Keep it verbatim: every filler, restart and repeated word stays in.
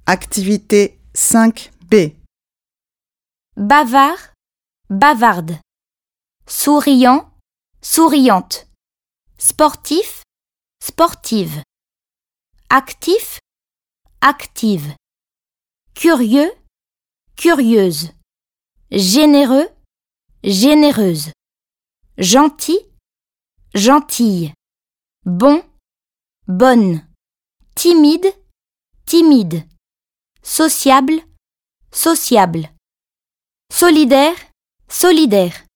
Activité cinq B. Bavard, bavarde. Souriant, souriante. Sportif, sportive. Actif, active. Curieux, curieuse. Généreux, généreuse. Gentil, gentille. Bon, bonne. Timide, timide. Sociable, sociable. Solidaire, solidaire.